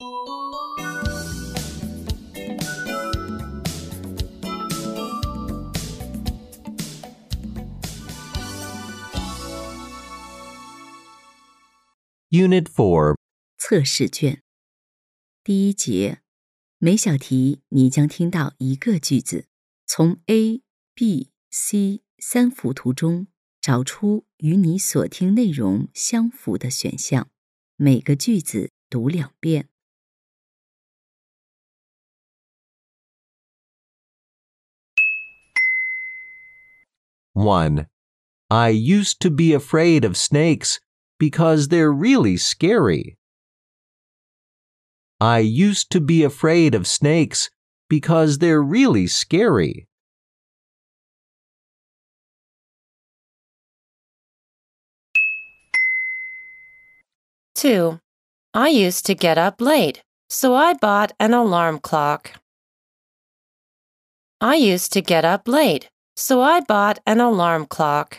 Unit 4. 测试卷第一节，每小题你将听到一个句子，从 A、B、C 三幅图中找出与你所听内容相符的选项，每个句子读2遍。 1. I used to be afraid of snakes because they're really scary. I used to be afraid of snakes because they're really scary. 2. I used to get up late, so I bought an alarm clock. I used to get up late, so I bought an alarm clock.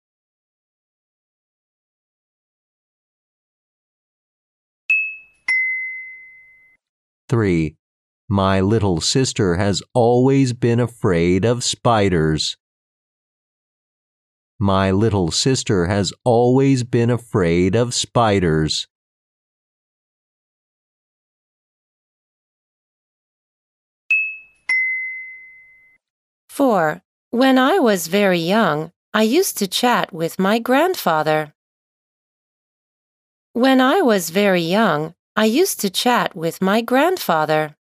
3. My little sister has always been afraid of spiders. My little sister has always been afraid of spiders. 4. When I was very young, I used to chat with my grandfather. When I was very young, I used to chat with my grandfather.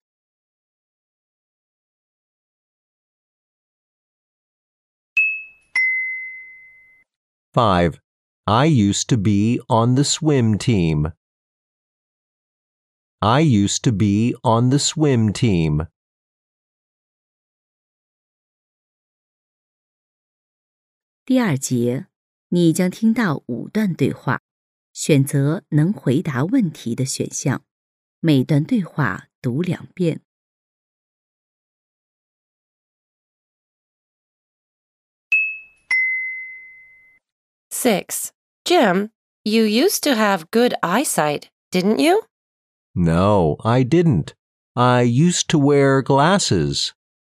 5. I used to be on the swim team. I used to be on the swim team. 第二节，你将听到5段对话，选择能回答问题的选项，每段对话读2遍。 6. Jim, you used to have good eyesight, didn't you? No, I didn't. I used to wear glasses.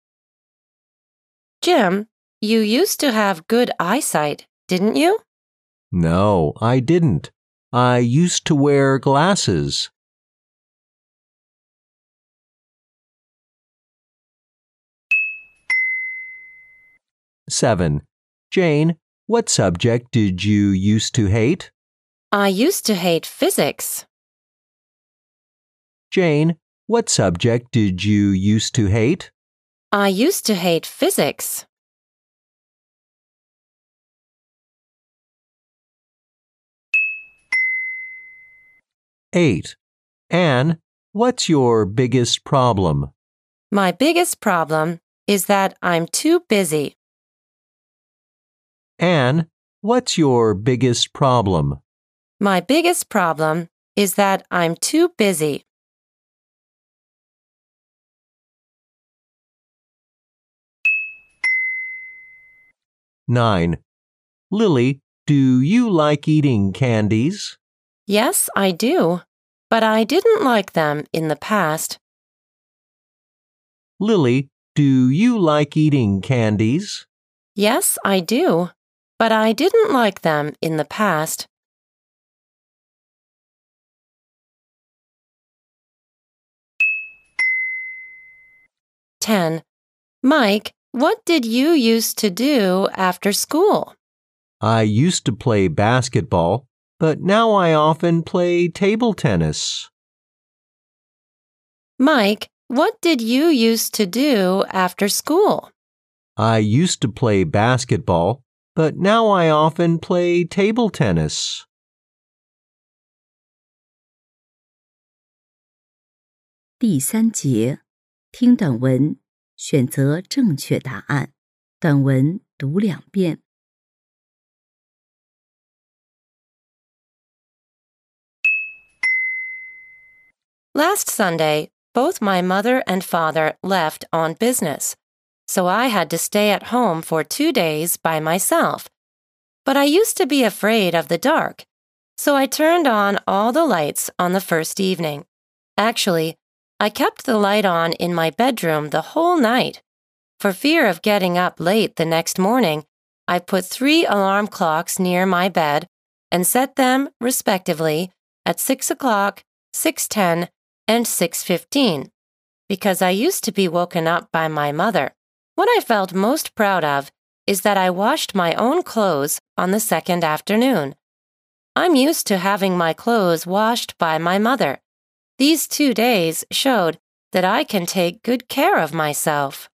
Jim, you used to have good eyesight, didn't you? No, I didn't. I used to wear glasses. 7. Jane, what subject did you used to hate? I used to hate physics. Jane, what subject did you used to hate? I used to hate physics. 8. Anne, what's your biggest problem? My biggest problem is that I'm too busy. Anne, what's your biggest problem? My biggest problem is that I'm too busy. 9. Lily, do you like eating candies? Yes, I do, but I didn't like them in the past. Lily, do you like eating candies? Yes, I do, but I didn't like them in the past. 10. Mike, what did you used to do after school? I used to play basketball, but now I often play table tennis. Mike, what did you used to do after school? I used to play basketball, but now I often play table tennis. 第3节，听短文，选择正确答案。短文读2遍。 Last Sunday, both my mother and father left on business, so I had to stay at home for 2 days by myself. But I used to be afraid of the dark, so I turned on all the lights on the first evening. Actually, I kept the light on in my bedroom the whole night. For fear of getting up late the next morning, I put 3 alarm clocks near my bed and set them, respectively, at 6 o'clock, 6:10, and 6:15, because I used to be woken up by my mother. What I felt most proud of is that I washed my own clothes on the second afternoon. I'm used to having my clothes washed by my mother. These 2 days showed that I can take good care of myself.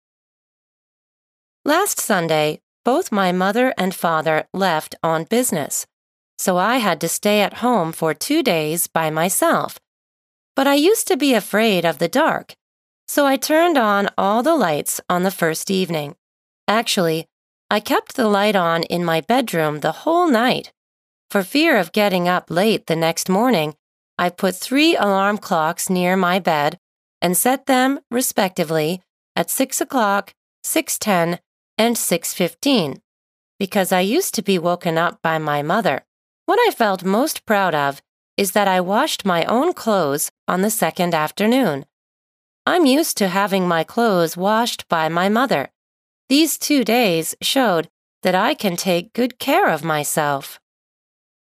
Last Sunday, both my mother and father left on business, so I had to stay at home for 2 days by myself. But I used to be afraid of the dark, so I turned on all the lights on the first evening. Actually, I kept the light on in my bedroom the whole night. For fear of getting up late the next morning, I put 3 alarm clocks near my bed and set them, respectively, at 6 o'clock, 6:10, and 6:15, because I used to be woken up by my mother. What I felt most proud of is that I washed my own clothes on the second afternoon. I'm used to having my clothes washed by my mother. These 2 days showed that I can take good care of myself.